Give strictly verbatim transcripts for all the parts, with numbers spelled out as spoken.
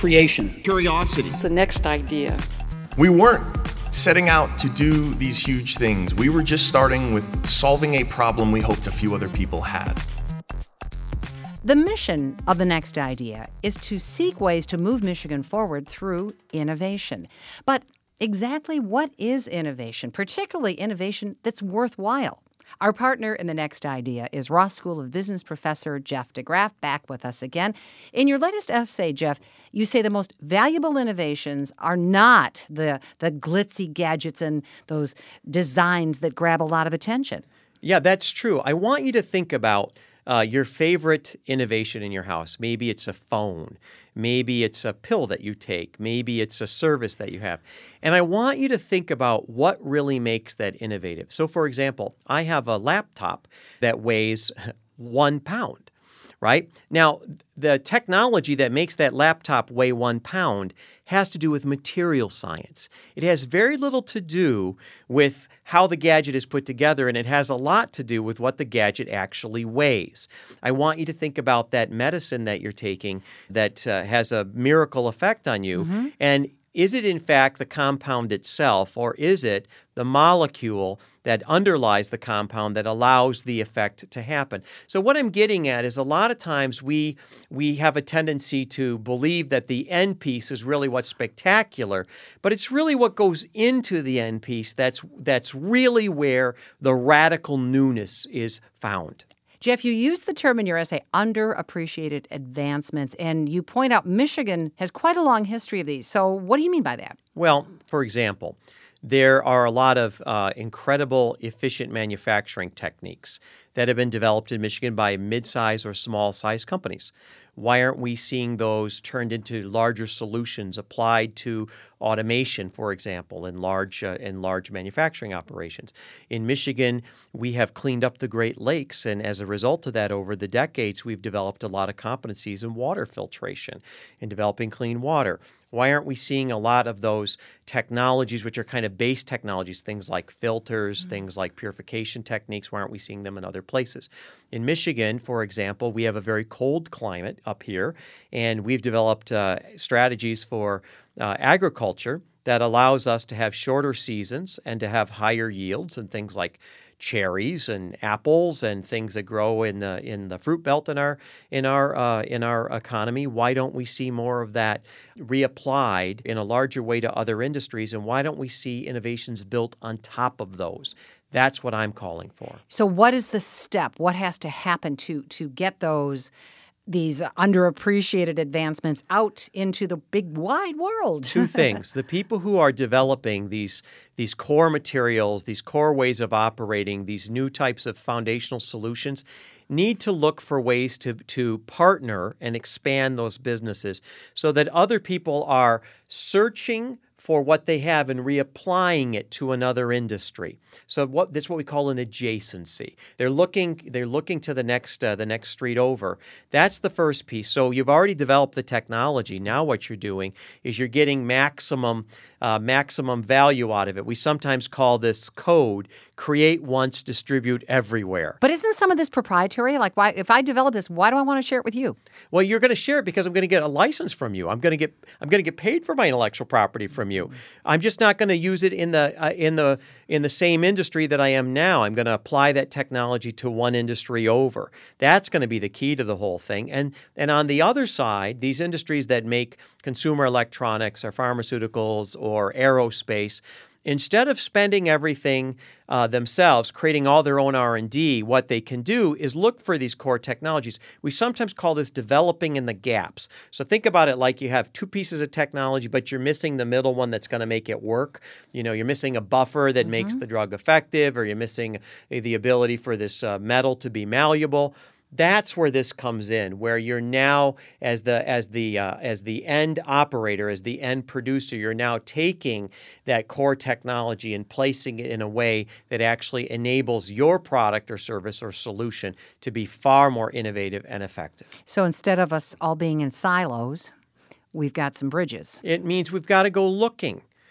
creation, curiosity, the next idea. We weren't setting out to do these huge things. We were just starting with solving a problem we hoped a few other people had. The mission of The Next Idea is to seek ways to move Michigan forward through innovation. But exactly what is innovation, particularly innovation that's worthwhile? Our partner in The Next Idea is Ross School of Business professor Jeff DeGraff, back with us again. In your latest essay, Jeff, you say the most valuable innovations are not the, the glitzy gadgets and those designs that grab a lot of attention. Yeah, that's true. I want you to think about Uh, your favorite innovation in your house. Maybe it's a phone. Maybe it's a pill that you take. Maybe it's a service that you have. And I want you to think about what really makes that innovative. So, for example, I have a laptop that weighs one pound, right? Now, the technology that makes that laptop weigh one pound has to do with material science. It has very little to do with how the gadget is put together, and it has a lot to do with what the gadget actually weighs. I want you to think about that medicine that you're taking that uh, has a miracle effect on you, mm-hmm. and is it in fact the compound itself, or is it the molecule that underlies the compound that allows the effect to happen? So what I'm getting at is a lot of times we we have a tendency to believe that the end piece is really what's spectacular, but it's really what goes into the end piece that's that's really where the radical newness is found. Jeff, you use the term in your essay, underappreciated advancements, and you point out Michigan has quite a long history of these. So what do you mean by that? Well, for example, there are a lot of uh, incredible, efficient manufacturing techniques that have been developed in Michigan by mid-size or small-size companies. Why aren't we seeing those turned into larger solutions applied to automation, for example, in large uh, in large manufacturing operations? In Michigan, we have cleaned up the Great Lakes, and as a result of that, over the decades, we've developed a lot of competencies in water filtration and developing clean water. Why aren't we seeing a lot of those technologies, which are kind of base technologies, things like filters, mm-hmm. things like purification techniques? Why aren't we seeing them in other places? In Michigan, for example, we have a very cold climate up here, and we've developed uh, strategies for uh, agriculture that allows us to have shorter seasons and to have higher yields and things like cherries and apples and things that grow in the in the fruit belt in our in our uh, in our economy. Why don't we see more of that reapplied in a larger way to other industries? And why don't we see innovations built on top of those? That's what I'm calling for. So what is the step? What has to happen to to get those these underappreciated advancements out into the big wide world? Two things. The people who are developing these these core materials, these core ways of operating, these new types of foundational solutions need to look for ways to, to partner and expand those businesses so that other people are searching for what they have and reapplying it to another industry. So what that's what we call an adjacency. They're looking they're looking to the next uh, the next street over. That's the first piece. So you've already developed the technology. Now what you're doing is you're getting maximum uh, maximum value out of it. We sometimes call this code: create once, distribute everywhere. But isn't some of this proprietary? Like, why if I develop this, why do I want to share it with you? Well, you're going to share it because I'm going to get a license from you. I'm going to get I'm going to get paid for my intellectual property from you. I'm just not going to use it in the uh, in the in the same industry that I am now. I'm going to apply that technology to one industry over. That's going to be the key to the whole thing. And and on the other side, these industries that make consumer electronics or pharmaceuticals or aerospace, instead of spending everything uh, themselves, creating all their own R and D, what they can do is look for these core technologies. We sometimes call this developing in the gaps. So think about it like you have two pieces of technology, but you're missing the middle one that's going to make it work. You know, you're missing a buffer that mm-hmm. makes the drug effective, or you're missing the ability for this uh, metal to be malleable. That's where this comes in, where you're now, as the as the uh, as the end operator, as the end producer, you're now taking that core technology and placing it in a way that actually enables your product or service or solution to be far more innovative and effective. So instead of us all being in silos, we've got some bridges. It means we've got to go looking.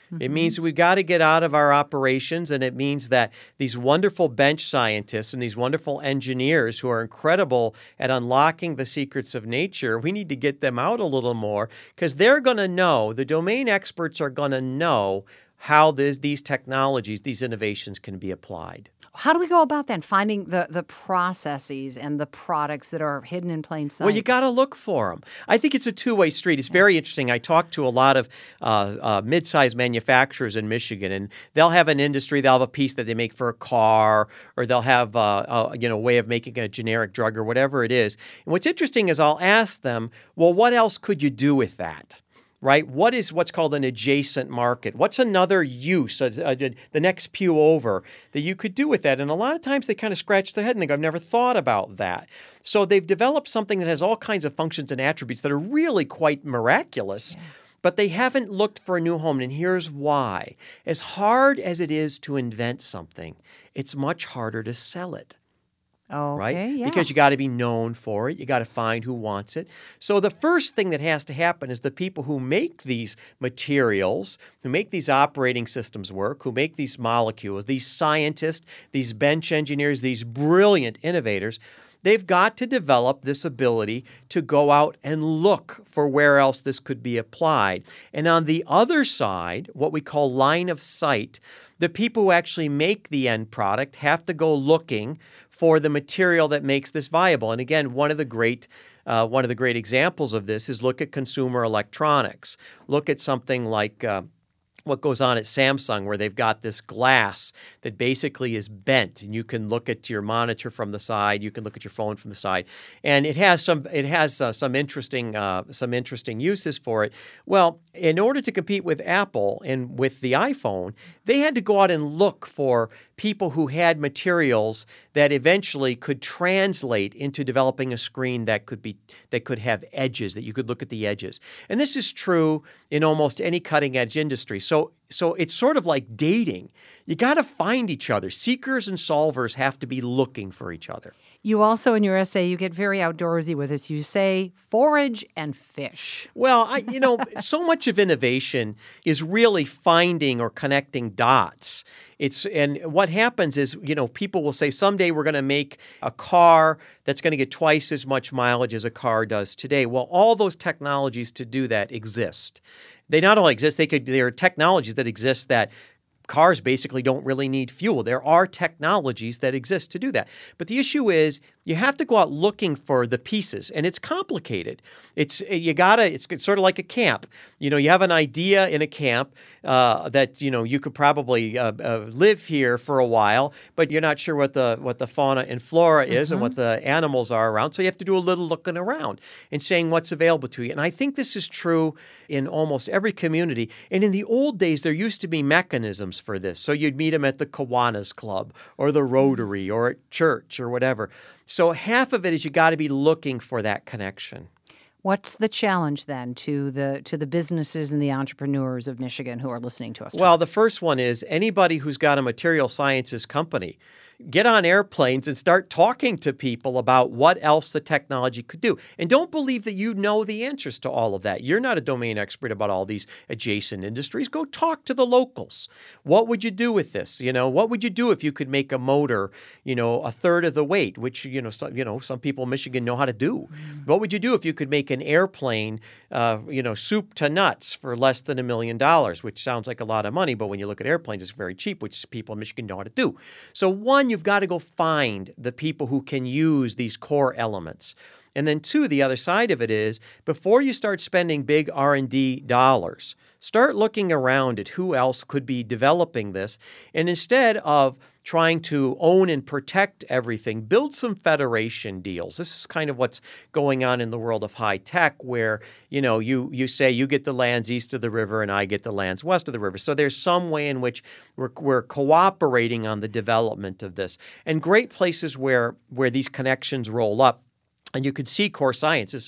Mm-hmm. It means we've got to get out of our operations, and it means that these wonderful bench scientists and these wonderful engineers who are incredible at unlocking the secrets of nature, we need to get them out a little more because they're going to know, the domain experts are going to know how this, these technologies, these innovations can be applied. How do we go about then finding the, the processes and the products that are hidden in plain sight? Well, you got to look for them. I think it's a two-way street. It's very interesting. I talk to a lot of uh, uh, mid-sized manufacturers in Michigan, and they'll have an industry. They'll have a piece that they make for a car, or they'll have uh, a you know way of making a generic drug or whatever it is. And what's interesting is I'll ask them, well, what else could you do with that? Right? What is what's called an adjacent market? What's another use, uh, uh, the next pew over, that you could do with that? And a lot of times they kind of scratch their head and they go, I've never thought about that. So they've developed something that has all kinds of functions and attributes that are really quite miraculous, yeah. but they haven't looked for a new home. And here's why. As hard as it is to invent something, it's much harder to sell it. Okay, right? Yeah. Because you got to be known for it. You got to find who wants it. So the first thing that has to happen is the people who make these materials, who make these operating systems work, who make these molecules, these scientists, these bench engineers, these brilliant innovators, they've got to develop this ability to go out and look for where else this could be applied. And on the other side, what we call line of sight, the people who actually make the end product have to go looking for the material that makes this viable. And again, one of the great uh, one of the great examples of this is look at consumer electronics. Look at something like uh, what goes on at Samsung, where they've got this glass that basically is bent, and you can look at your monitor from the side, you can look at your phone from the side, and it has some it has uh, some interesting uh, some interesting uses for it. Well, in order to compete with Apple and with the iPhone, they had to go out and look for people who had materials that eventually could translate into developing a screen that could be that could have edges, that you could look at the edges. And this is true in almost any cutting-edge industry. So, so it's sort of like dating. You got to find each other. Seekers and solvers have to be looking for each other. You also, in your essay, you get very outdoorsy with us. You say forage and fish. Well, I, you know, so much of innovation is really finding or connecting dots. It's and what happens is, you know, people will say someday we're going to make a car that's going to get twice as much mileage as a car does today. Well, all those technologies to do that exist. They not only exist, they could. There are technologies that exist that cars basically don't really need fuel. There are technologies that exist to do that. But the issue is you have to go out looking for the pieces, and it's complicated. It's you gotta. It's, it's sort of like a camp. You know, you have an idea in a camp uh, that you know you could probably uh, uh, live here for a while, but you're not sure what the what the fauna and flora is mm-hmm. and what the animals are around. So you have to do a little looking around and saying what's available to you. And I think this is true in almost every community. And in the old days, there used to be mechanisms for this. So you'd meet them at the Kiwanis Club or the Rotary or at church or whatever. So half of it is you got to be looking for that connection. What's the challenge then to the to the businesses and the entrepreneurs of Michigan who are listening to us? Well, talk? the first one is anybody who's got a material sciences company, get on airplanes and start talking to people about what else the technology could do. And don't believe that you know the answers to all of that. You're not a domain expert about all these adjacent industries. Go talk to the locals. What would you do with this? You know, what would you do if you could make a motor, you know, a third of the weight, which, you know, some, you know, some people in Michigan know how to do. Mm. What would you do if you could make an airplane, uh, you know, soup to nuts for less than a million dollars, which sounds like a lot of money, but when you look at airplanes, it's very cheap, which people in Michigan know how to do. So one, you've got to go find the people who can use these core elements. And then two, the other side of it is before you start spending big R and D dollars, start looking around at who else could be developing this. And instead of trying to own and protect everything, build some federation deals. This is kind of what's going on in the world of high tech where, you know, you you say you get the lands east of the river and I get the lands west of the river. So there's some way in which we're, we're cooperating on the development of this. And great places where where these connections roll up. And you can see core sciences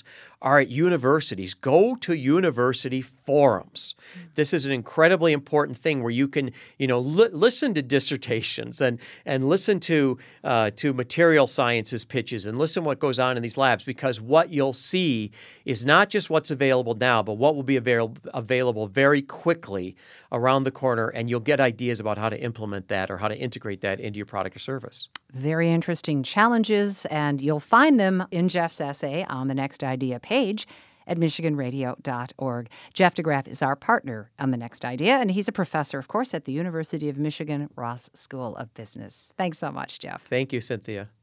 are at universities. Go to university forums. This is an incredibly important thing where you can, you know, li- listen to dissertations and and listen to uh, to material sciences pitches and listen what goes on in these labs, because what you'll see is not just what's available now, but what will be available available very quickly around the corner, and you'll get ideas about how to implement that or how to integrate that into your product or service. Very interesting challenges, and you'll find them in Jeff's essay on the Next Idea page at michigan radio dot org. Jeff DeGraff is our partner on The Next Idea, and he's a professor, of course, at the University of Michigan Ross School of Business. Thanks so much, Jeff. Thank you, Cynthia.